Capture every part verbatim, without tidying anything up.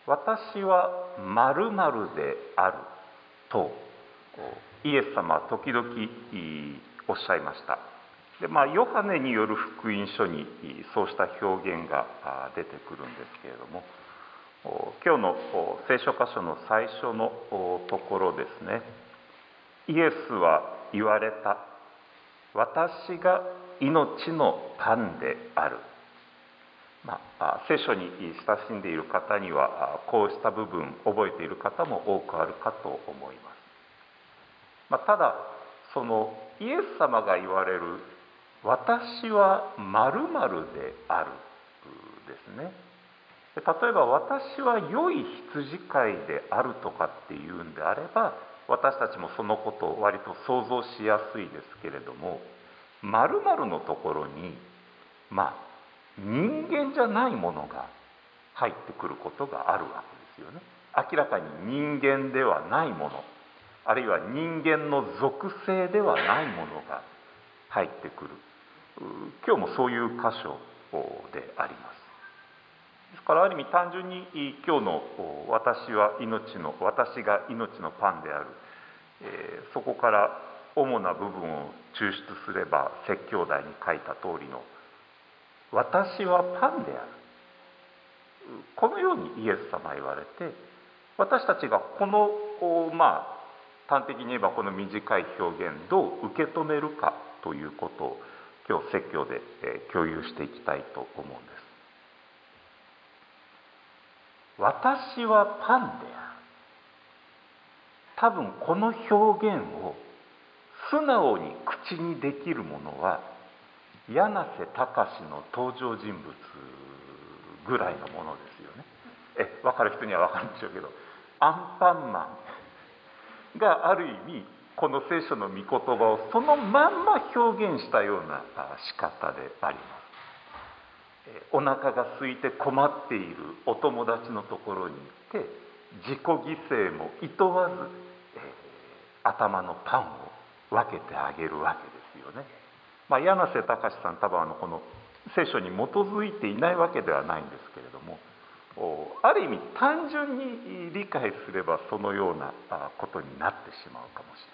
私は〇〇であるとイエス様は時々おっしゃいました。で、まあ、ヨハネによる福音書にそうした表現が出てくるんですけれども、今日の聖書箇所の最初のところですね。イエスは言われた。私が命のパンである。まあ、聖書に親しんでいる方にはこうした部分覚えている方も多くあるかと思います。まあ、ただそのイエス様が言われる私は〇〇であるですね。例えば私は良い羊飼いであるとかっていうんであれば、私たちもそのことを割と想像しやすいですけれども、〇〇のところにまあ人間じゃないものが入ってくることがあるわけですよね。明らかに人間ではないもの、あるいは人間の属性ではないものが入ってくる。今日もそういう箇所であります。ですからある意味単純に今日の私は命の私が命のパンである、えー、そこから主な部分を抽出すれば説教題に書いた通りの私はパンである、このようにイエス様は言われて、私たちがこのまあ端的に言えばこの短い表現どう受け止めるかということを今日説教で共有していきたいと思うんです。私はパンである。多分この表現を素直に口にできるものは柳瀬隆の登場人物ぐらいのものですよね。え、分かる人には分かるんでしょうけど、アンパンマンがある意味この聖書の御言葉をそのまんま表現したような仕方であります。お腹が空いて困っているお友達のところに行って自己犠牲もいとわず、えー、頭のパンを分けてあげるわけですよね。まあ、柳瀬隆さん多分あのこの聖書に基づいていないわけではないんですけれども、ある意味単純に理解すればそのようなことになってしまうかもし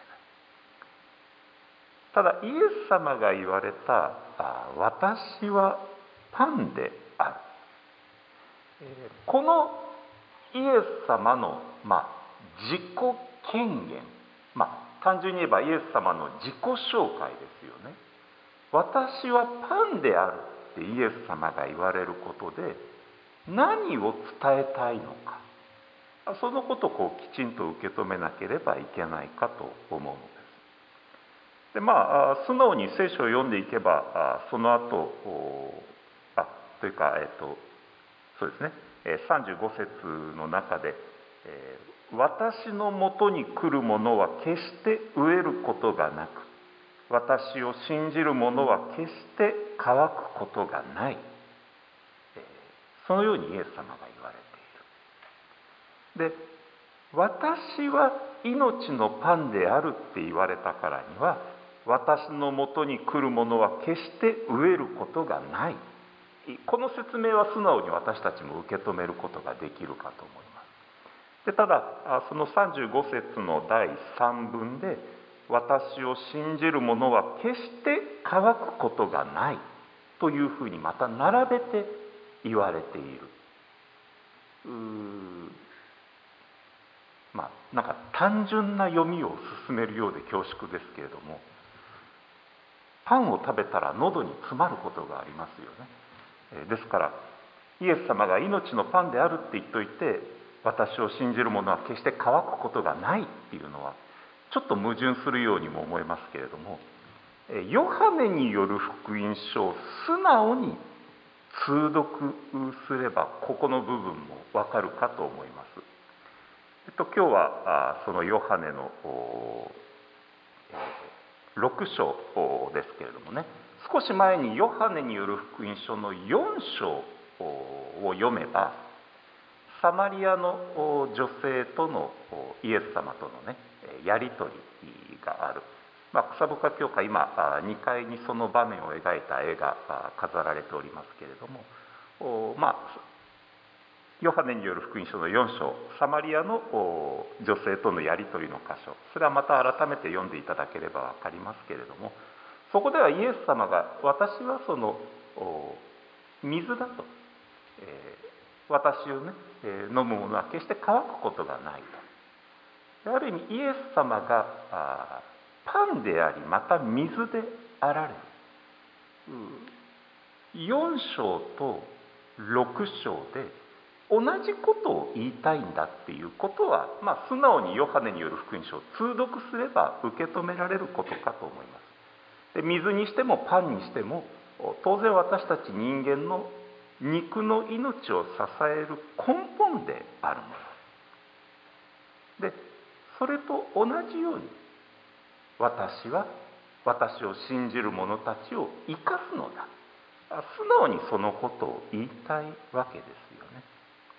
れない。ただイエス様が言われた私はパンである、このイエス様の、まあ、自己権限、まあ、単純に言えばイエス様の自己紹介ですよね。私はパンであるってイエス様が言われることで何を伝えたいのか、そのことをこうきちんと受け止めなければいけないかと思うのです。でまあ素直に聖書を読んでいけばその後あというか、えっとそうですね、さんじゅうご節の中で、えー、私のもとに来る者は決して飢えることがなく、私を信じる者は決して乾くことがない、えー、そのようにイエス様が言われている。で、私は命のパンであるって言われたからには、私のもとに来る者は決して飢えることがない、この説明は素直に私たちも受け止めることができるかと思います。でただそのさんじゅうご節のだいさんぶんで私を信じる者は決して乾くことがないというふうにまた並べて言われている。うーまあなんか単純な読みを進めるようで恐縮ですけれども、パンを食べたら喉に詰まることがありますよね。ですからイエス様が命のパンであるって言っといて、私を信じる者は決して乾くことがないっていうのはちょっと矛盾するようにも思えますけれども、ヨハネによる福音書を素直に通読すればここの部分もわかるかと思います。えっと、今日はそのヨハネのろく章ですけれどもね、少し前にヨハネによる福音書のよん章を読めば、サマリアの女性とのイエス様とのねやり取りがある、まあ、草深教会今にかいにその場面を描いた絵が飾られておりますけれども、まあ、 ヨハネによる福音書のよん章、サマリアの女性とのやり取りの箇所、それはまた改めて読んでいただければ分かりますけれども、そこではイエス様が私はその水だと、えー、私をね、えー、飲むものは決して乾くことがないと。ある意味イエス様があパンでありまた水であられる。よん章とろく章で同じことを言いたいんだっていうことは、まあ、素直にヨハネによる福音書を通読すれば受け止められることかと思います。で、水にしてもパンにしても当然私たち人間の肉の命を支える根本であるもので、それと同じように私は私を信じる者たちを生かすのだ、素直にそのことを言いたいわけですよね。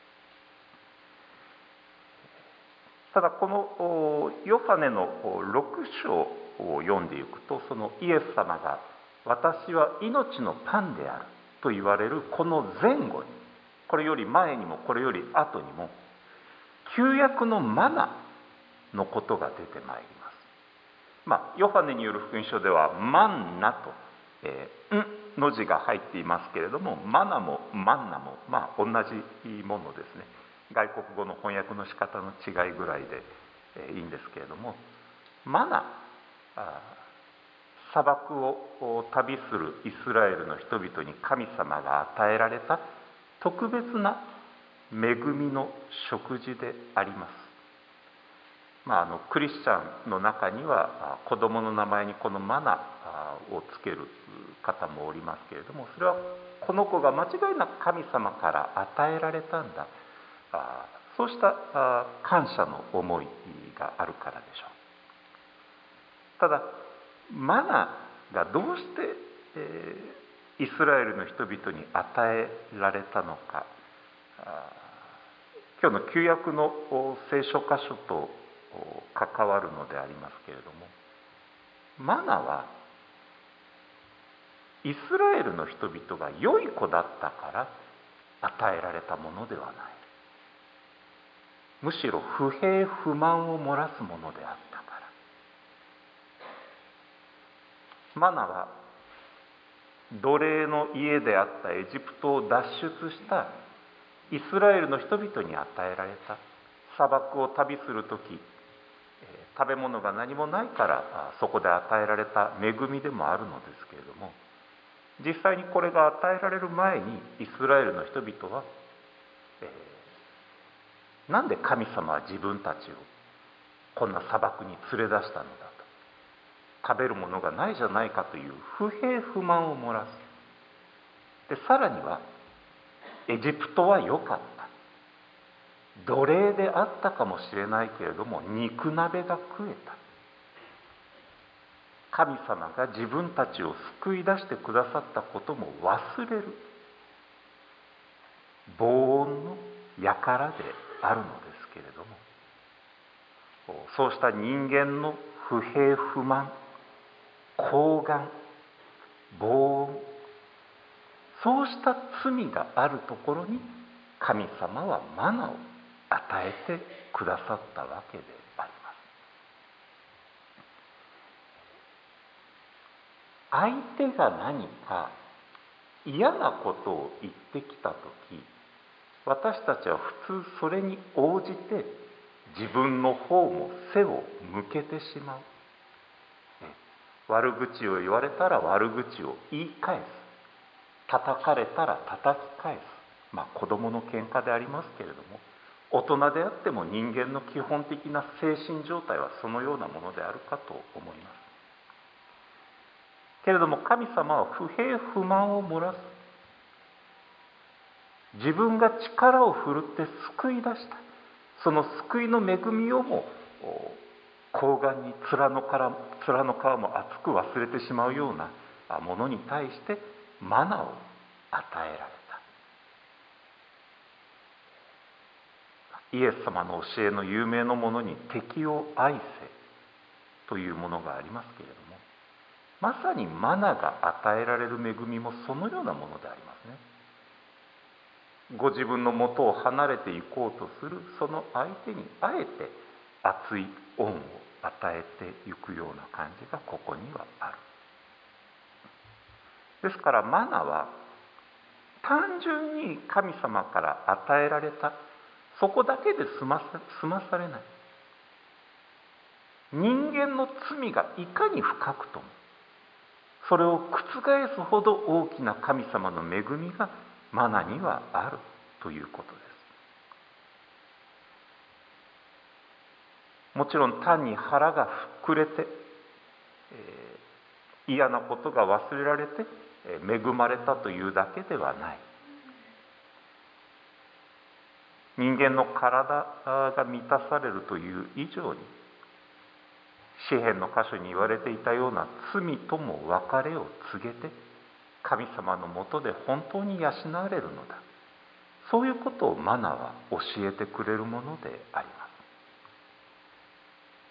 ただこのヨハネのろく章を読んでいくと、そのイエス様が私は命のパンであると言われるこの前後に、これより前にもこれより後にも旧約のマナのことが出てまいります。まあ、ヨハネによる福音書ではマンナと、えー、んの字が入っていますけれども、マナもマンナもまあ同じものですね。外国語の翻訳の仕方の違いぐらいで、えー、いいんですけれども、マナ、砂漠を旅するイスラエルの人々に神様が与えられた特別な恵みの食事であります。まあ、あのクリスチャンの中には子供の名前にこのマナをつける方もおりますけれども、それはこの子が間違いなく神様から与えられたんだ、そうした感謝の思いがあるからでしょう。ただマナがどうして、えー、イスラエルの人々に与えられたのか、今日の旧約の聖書箇所と関わるのでありますけれども、マナはイスラエルの人々が良い子だったから与えられたものではない。むしろ不平不満を漏らすものであったから。マナは奴隷の家であったエジプトを脱出したイスラエルの人々に与えられた。砂漠を旅するとき、食べ物が何もないからそこで与えられた恵みでもあるのですけれども、実際にこれが与えられる前にイスラエルの人々は、えー、なんで神様は自分たちをこんな砂漠に連れ出したのだと、食べるものがないじゃないかという不平不満を漏らす。でさらにはエジプトは良かった、奴隷であったかもしれないけれども肉鍋が食えた。神様が自分たちを救い出してくださったことも忘れる防音の輩であるのですけれども、そうした人間の不平不満、厚顔、防音、そうした罪があるところに神様はマナを与えてくださったわけであります。相手が何か嫌なことを言ってきたとき、私たちは普通それに応じて自分の方も背を向けてしまう。悪口を言われたら悪口を言い返す。叩かれたら叩き返す。まあ子供の喧嘩でありますけれども、大人であっても人間の基本的な精神状態はそのようなものであるかと思います。けれども神様は不平不満を漏らす。自分が力を振るって救い出した。その救いの恵みをも厚顔に面の面の皮も厚く忘れてしまうようなものに対してマナを与えられた。イエス様の教えの有名なものに敵を愛せというものがありますけれども、まさにマナが与えられる恵みもそのようなものでありますね。 ご自分の元を離れていこうとするその相手にあえて熱い恩を与えていくような感じがここにはある。ですからマナは単純に神様から与えられたそこだけで済まさ、済まされない。人間の罪がいかに深くともそれを覆すほど大きな神様の恵みがマナにはあるということです。もちろん単に腹が膨れて、えー、嫌なことが忘れられて恵まれたというだけではない。人間の体が満たされるという以上に詩篇の箇所に言われていたような罪とも別れを告げて神様のもとで本当に養われるのだ。そういうことをマナは教えてくれるものであります。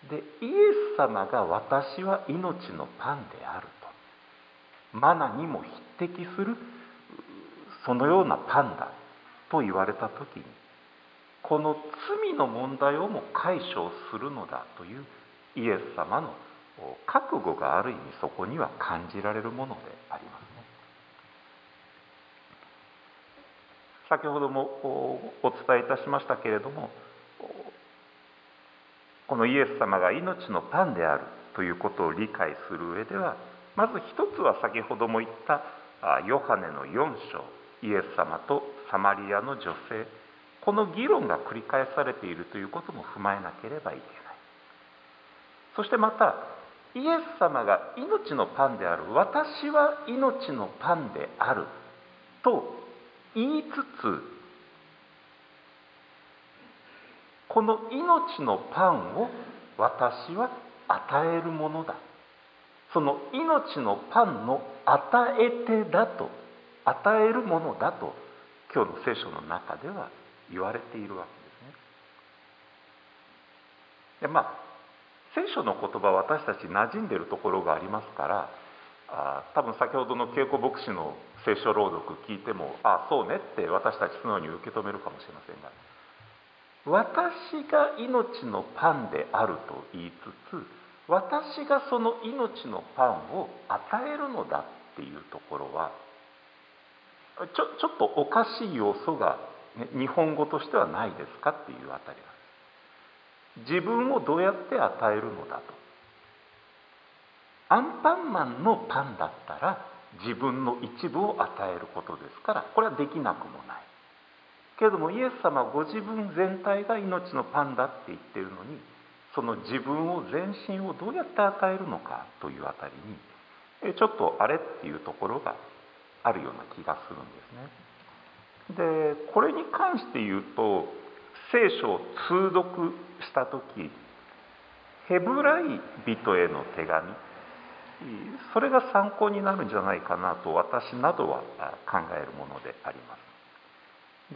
で、イエス様が私は命のパンであると、マナにも匹敵するそのようなパンだと言われたときに、この罪の問題をも解消するのだというイエス様の覚悟がある意味そこには感じられるものでありますね。先ほどもお伝えいたしましたけれども、このイエス様が命のパンであるということを理解する上では、まず一つは先ほども言ったヨハネのよん章、イエス様とサマリアの女性、この議論が繰り返されているということも踏まえなければいけない。そしてまたイエス様が命のパンである、私は命のパンであると言いつつ、この命のパンを私は与えるものだ、その命のパンの与え手だと、与えるものだと今日の聖書の中では言われているわけですね。でまあ聖書の言葉は私たち馴染んでいるところがありますから、あ多分先ほどの恵子牧師の聖書朗読聞いても、ああそうねって私たち素直に受け止めるかもしれませんが、私が命のパンであると言いつつ、私がその命のパンを与えるのだっていうところはちょ、ちょっとおかしい要素が、ね、日本語としてはないですかっていうあたりが、自分をどうやって与えるのだと。アンパンマンのパンだったら自分の一部を与えることですから、これはできなくもないけれども、イエス様はご自分全体が命のパンだって言っているのに、その自分を全身をどうやって与えるのかというあたりにちょっとあれっていうところがあるような気がするんですね。でこれに関して言うと、聖書を通読したとき、ヘブライ人への手紙、それが参考になるんじゃないかなと私などは考えるものであります。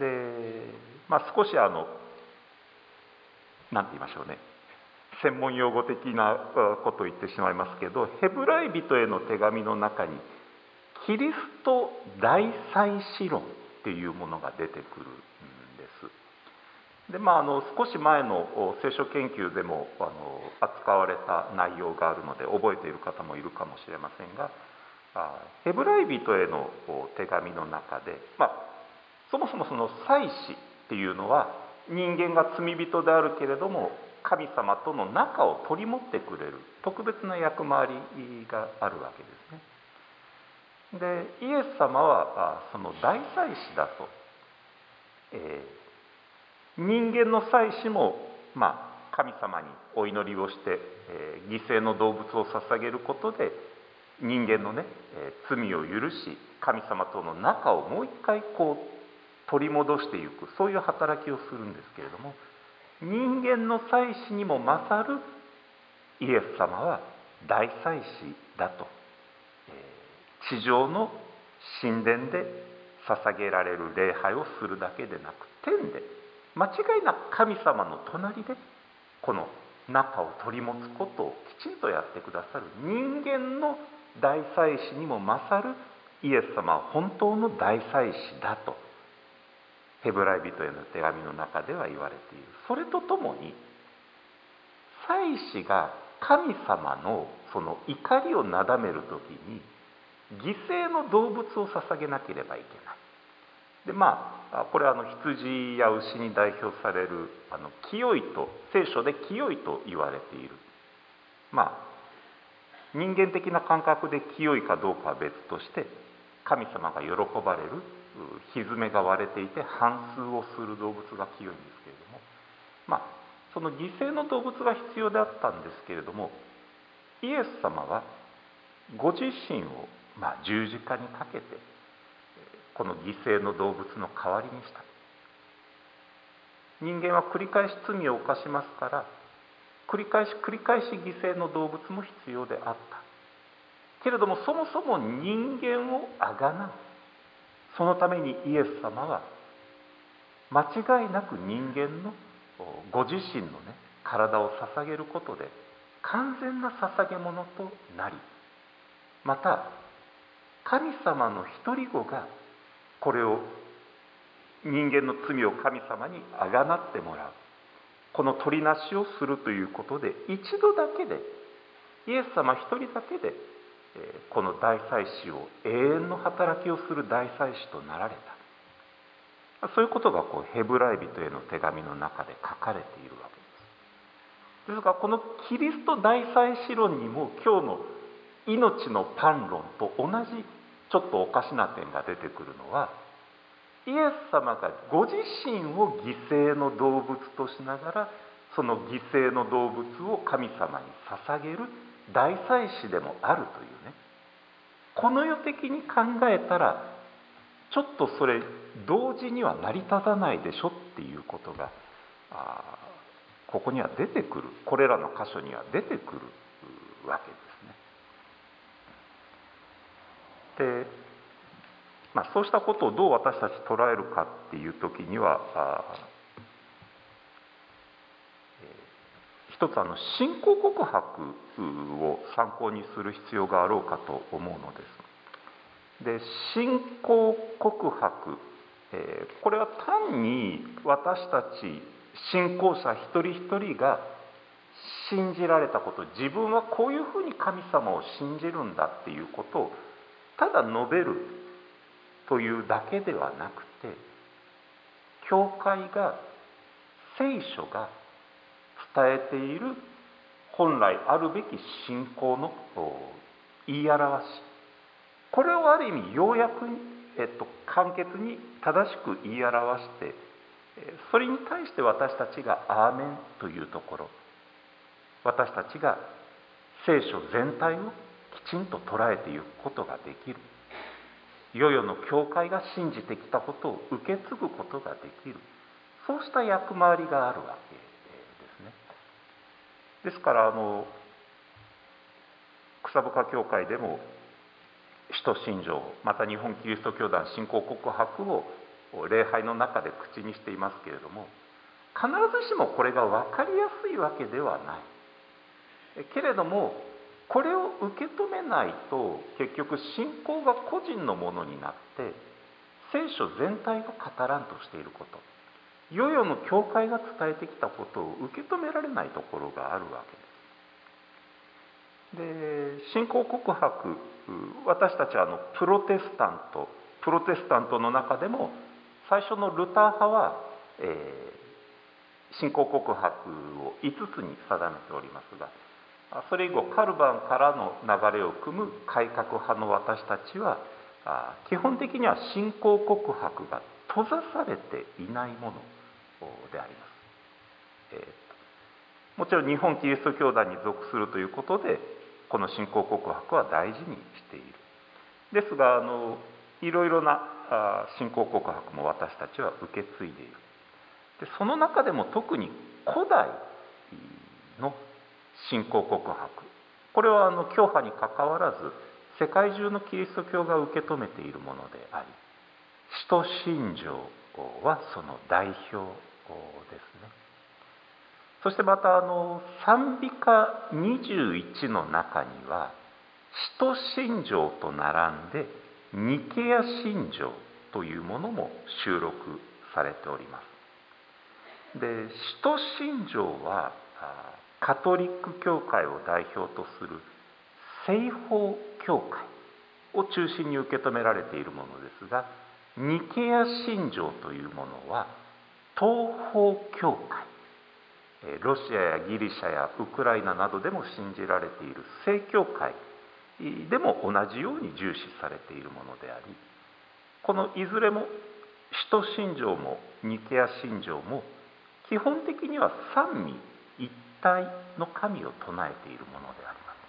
で、まあ、少しあの何て言いましょうね、専門用語的なことを言ってしまいますけど、ヘブライ人への手紙の中にキリスト大祭司論っていうものが出てくるんです。でまあ、あの少し前の聖書研究でもあの扱われた内容があるので覚えている方もいるかもしれませんが、ヘブライ人への手紙の中で、まあ、そもそもその祭司っていうのは人間が罪人であるけれども神様との仲を取り持ってくれる特別な役回りがあるわけですね。でイエス様はその大祭司だと、えー、人間の祭司も、まあ、神様にお祈りをして、えー、犠牲の動物を捧げることで人間のね、えー、罪を許し神様との仲をもう一回こう取り戻していく、そういう働きをするんですけれども、人間の祭司にも勝るイエス様は大祭司だと、地上の神殿で捧げられる礼拝をするだけでなく、天で間違いなく神様の隣でこの仲を取り持つことをきちんとやってくださる人間の大祭司にも勝るイエス様は本当の大祭司だとヘブライ人への手紙の中では言われている。それとともに祭司が神様のその怒りをなだめるときに犠牲の動物を捧げなければいけない。でまあこれはあの羊や牛に代表されるあの清いと、聖書で清いと言われている、まあ人間的な感覚で清いかどうかは別として、神様が喜ばれる蹄が割れていて反数をする動物が清いんですけれども、まあその犠牲の動物が必要であったんですけれども、イエス様はご自身を、まあ、十字架にかけてこの犠牲の動物の代わりにした。人間は繰り返し罪を犯しますから、繰り返し繰り返し犠牲の動物も必要であったけれども、そもそも人間をあがなう、そのためにイエス様は間違いなく人間のご自身のね体を捧げることで完全な捧げ物となり、また神様の一人子がこれを人間の罪を神様にあがなってもらう、この取りなしをするということで、一度だけで、イエス様一人だけでこの大祭司を、永遠の働きをする大祭司となられた。そういうことがこうヘブライ人への手紙の中で書かれているわけです。ですからこのキリスト大祭司論にも今日の命のパン論と同じちょっとおかしな点が出てくるのは、イエス様がご自身を犠牲の動物としながら、その犠牲の動物を神様に捧げる大祭司でもあるというね、この世的に考えたらちょっとそれ同時には成り立たないでしょっていうことがあここには出てくる、これらの箇所には出てくるわけですね。でまあ、そうしたことをどう私たち捉えるかっていう時には、あえー、一つあの信仰告白を参考にする必要があろうかと思うのです。で信仰告白、えー、これは単に私たち信仰者一人一人が信じられたこと、自分はこういうふうに神様を信じるんだっていうことをただ述べるというだけではなくて、教会が、聖書が伝えている本来あるべき信仰の言い表し、これをある意味要約に、えっと、簡潔に正しく言い表して、それに対して私たちがアーメンというところ、私たちが聖書全体をきちんと捉えていくことができる。世々の教会が信じてきたことを受け継ぐことができる、そうした役回りがあるわけですね。ですからあの草深教会でも使徒信条、また日本キリスト教団信仰告白を礼拝の中で口にしていますけれども、必ずしもこれが分かりやすいわけではない。けれどもこれを受け止めないと結局信仰が個人のものになって聖書全体が語らんとしていること、世々の教会が伝えてきたことを受け止められないところがあるわけです。で信仰告白、私たちはあのプロテスタントプロテスタントの中でも最初のルター派は、えー、信仰告白をいつつに定めておりますが、それ以後カルバンからの流れを組む改革派の私たちは基本的には信仰告白が閉ざされていないものであります。えー、もちろん日本キリスト教団に属するということでこの信仰告白は大事にしている。ですがあのいろいろな信仰告白も私たちは受け継いでいる。でその中でも特に古代の信仰告白、これはあの教派にかかわらず世界中のキリスト教が受け止めているものであり、使徒信条はその代表ですね。そしてまたあの賛美歌にじゅういちの中には使徒信条と並んでニケア信条というものも収録されております。で、使徒信条はカトリック教会を代表とする西方教会を中心に受け止められているものですが、ニケア信条というものは東方教会、ロシアやギリシャやウクライナなどでも信じられている正教会でも同じように重視されているものであり、このいずれも使徒信条もニケア信条も基本的には三位一体の神を唱えているものであります。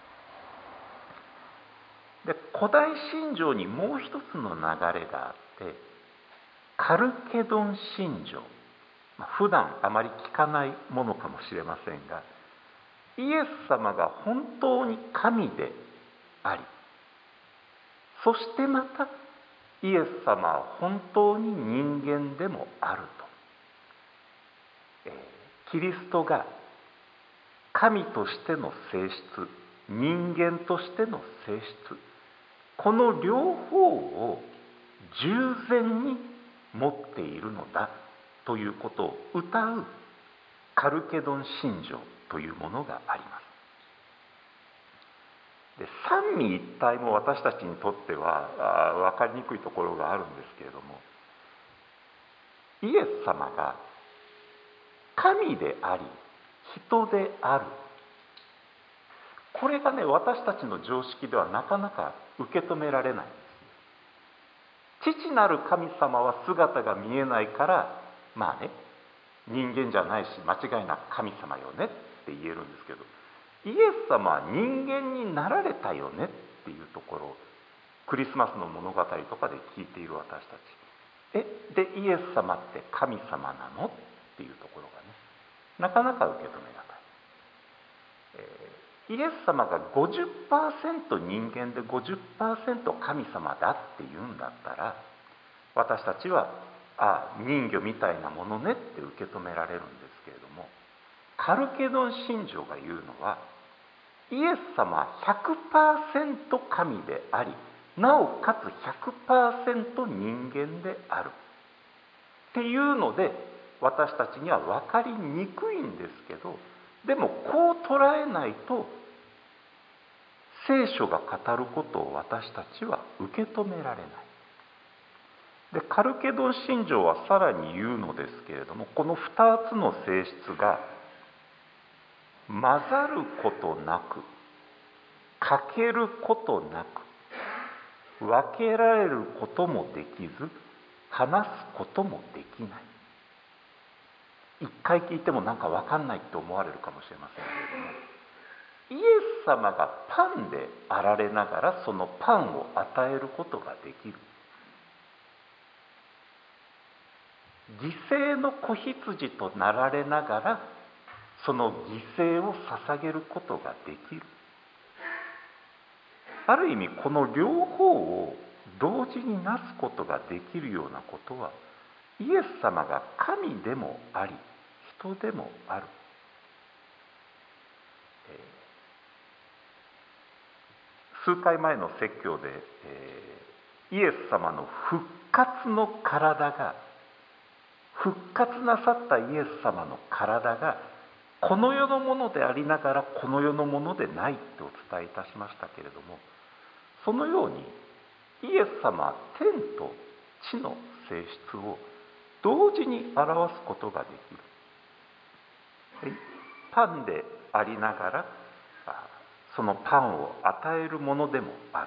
で、古代信条にもう一つの流れがあって、カルケドン信条、まあ、普段あまり聞かないものかもしれませんが、イエス様が本当に神であり、そしてまたイエス様は本当に人間でもあると、えー、キリストが神としての性質、人間としての性質、この両方を従前に持っているのだということを謳うカルケドン信条というものがあります。で、三位一体も私たちにとっては分かりにくいところがあるんですけれども、イエス様が神であり人である、これがね、私たちの常識ではなかなか受け止められないんです。父なる神様は姿が見えないから、まあね、人間じゃないし間違いなく神様よねって言えるんですけど、イエス様は人間になられたよねっていうところをクリスマスの物語とかで聞いている私たち、えでイエス様って神様なのっていうところがね、なかなか受け止めがたい、えー、イエス様が ごじゅっパーセント 人間で ごじゅっパーセント 神様だっていうんだったら、私たちはああ人魚みたいなものねって受け止められるんですけれども、カルケドン信条が言うのは、イエス様は ひゃくパーセント 神であり、なおかつ ひゃくパーセント 人間であるっていうので、私たちには分かりにくいんですけど、でもこう捉えないと聖書が語ることを私たちは受け止められない。で、カルケドン信条はさらに言うのですけれども、このふたつの性質が混ざることなく、欠けることなく、分けられることもできず、話すこともできない。一回聞いてもなんか分かんないって思われるかもしれませんけれども、イエス様がパンであられながらそのパンを与えることができる。犠牲の子羊となられながらその犠牲を捧げることができる。ある意味この両方を同時になすことができるようなことは、イエス様が神でもあり人でもある、えー、数回前の説教で、えー、イエス様の復活の体が、復活なさったイエス様の体がこの世のものでありながらこの世のものでないとお伝えいたしましたけれども、そのようにイエス様は天と地の性質を同時に表すことができる。パンでありながらそのパンを与えるものでもある。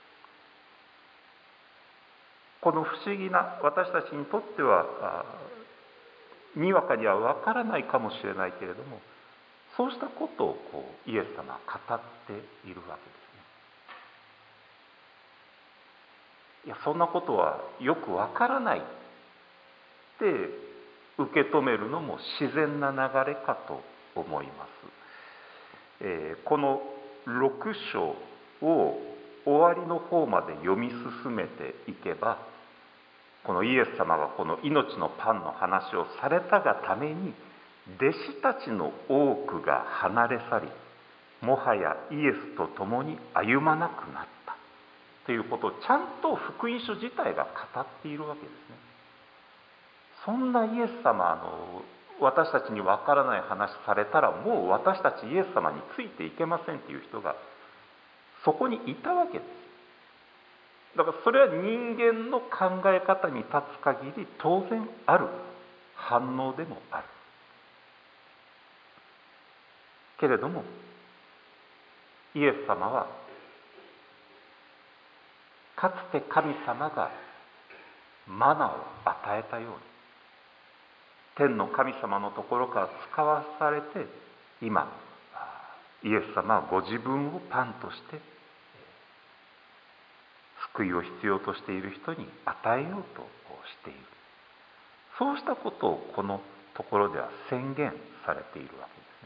この不思議な、私たちにとってはにわかには分からないかもしれないけれども、そうしたことをこうイエス様は語っているわけですね。いや、そんなことはよく分からないって受け止めるのも自然な流れかと思います。えー、このろく章を終わりの方まで読み進めていけば、このイエス様がこの命のパンの話をされたがために弟子たちの多くが離れ去り、もはやイエスと共に歩まなくなったということをちゃんと福音書自体が語っているわけですね。 そんなイエス様、あの私たちにわからない話されたら、もう私たちイエス様についていけませんっていう人がそこにいたわけです。だからそれは人間の考え方に立つ限り当然ある反応でもある。けれどもイエス様はかつて神様がマナを与えたように、天の神様のところから使わされて、今イエス様はご自分をパンとして救いを必要としている人に与えようとしている。そうしたことをこのところでは宣言されているわけですね。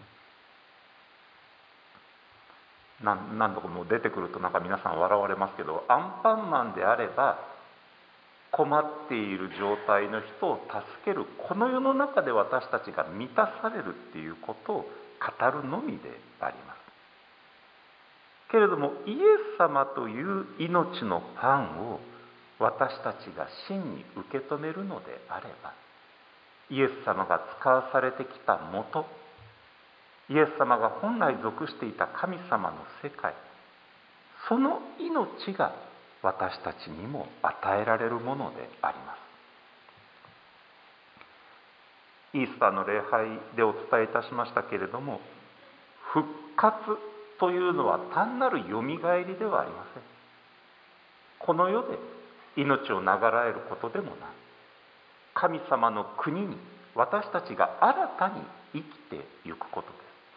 何何度かもう出てくるとなんか皆さん笑われますけど、アンパンマンであれば困っている状態の人を助ける、この世の中で私たちが満たされるっていうことを語るのみであります。けれどもイエス様という命のパンを私たちが真に受け止めるのであれば、イエス様が使わされてきたもと、イエス様が本来属していた神様の世界、その命が私たちにも与えられるものであります。イースターの礼拝でお伝えいたしましたけれども、復活というのは単なるよみがえりではありません。この世で命を長らえることでもない、神様の国に私たちが新たに生きてゆくことです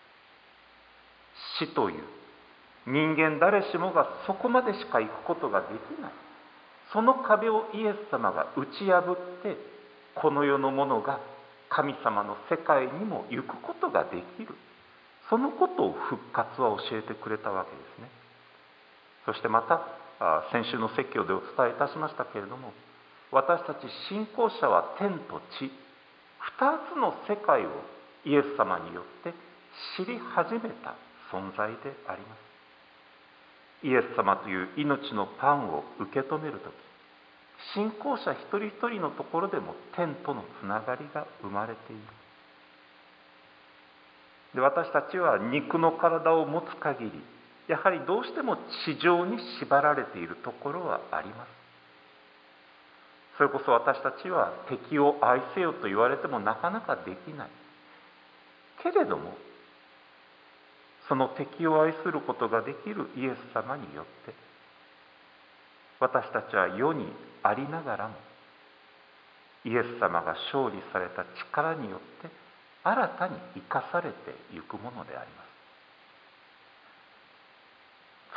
。死という人間誰しもがそこまでしか行くことができない、その壁をイエス様が打ち破って、この世のものが神様の世界にも行くことができる、そのことを復活は教えてくれたわけですね。そしてまた先週の説教でお伝えいたしましたけれども、私たち信仰者は天と地、二つの世界をイエス様によって知り始めた存在であります。イエス様という命のパンを受け止めるとき、信仰者一人一人のところでも天とのつながりが生まれている。で、私たちは肉の体を持つ限り、やはりどうしても地上に縛られているところはあります。それこそ私たちは敵を愛せよと言われてもなかなかできない。けれども、その敵を愛することができるイエス様によって、私たちは世にありながらも、イエス様が勝利された力によって新たに生かされていくものであります。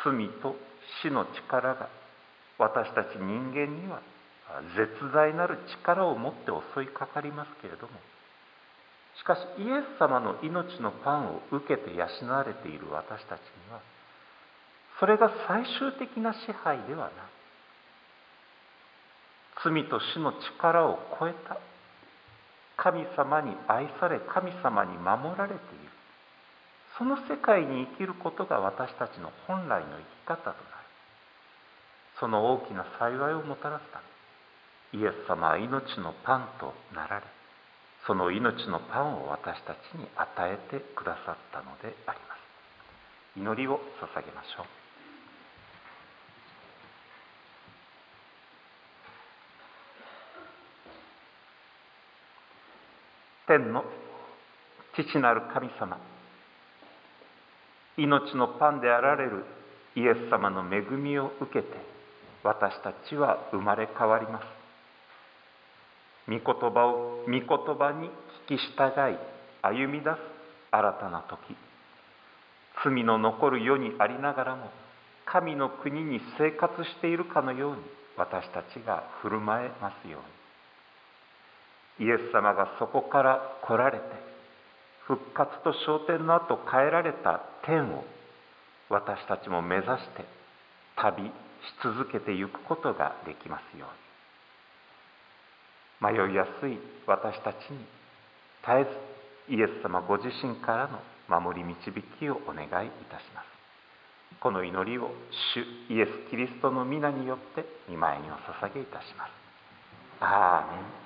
罪と死の力が私たち人間には絶大なる力を持って襲いかかりますけれども、しかしイエス様の命のパンを受けて養われている私たちには、それが最終的な支配ではない、罪と死の力を超えた神様に愛され、神様に守られている、その世界に生きることが私たちの本来の生き方となる。その大きな幸いをもたらすため、イエス様は命のパンとなられ、その命のパンを私たちに与えてくださったのであります。祈りを捧げましょう。天の父なる神様、命のパンであられるイエス様の恵みを受けて、私たちは生まれ変わります。御言葉を御言葉に聞き従い歩み出す新たな時、罪の残る世にありながらも神の国に生活しているかのように私たちが振る舞えますように、イエス様がそこから来られて復活と昇天の後変えられた天を私たちも目指して旅し続けてゆくことができますように、迷いやすい私たちに絶えずイエス様ご自身からの守り導きをお願いいたします。この祈りを主イエス・キリストの皆によって御前にお捧げいたします。アーメン。